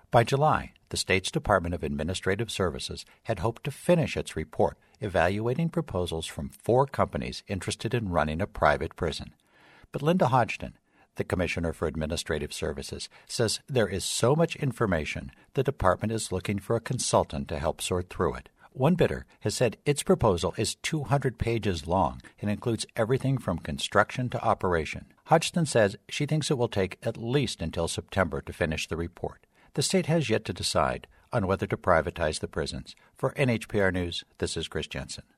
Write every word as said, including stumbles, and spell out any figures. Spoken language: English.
By July, the state's Department of Administrative Services had hoped to finish its report evaluating proposals from four companies interested in running a private prison. But Linda Hodgson, the Commissioner for Administrative Services, says there is so much information the department is looking for a consultant to help sort through it. One bidder has said its proposal is two hundred pages long and includes everything from construction to operation. Hodgson says she thinks it will take at least until September to finish the report. The state has yet to decide on whether to privatize the prisons. For N H P R News, this is Chris Jensen.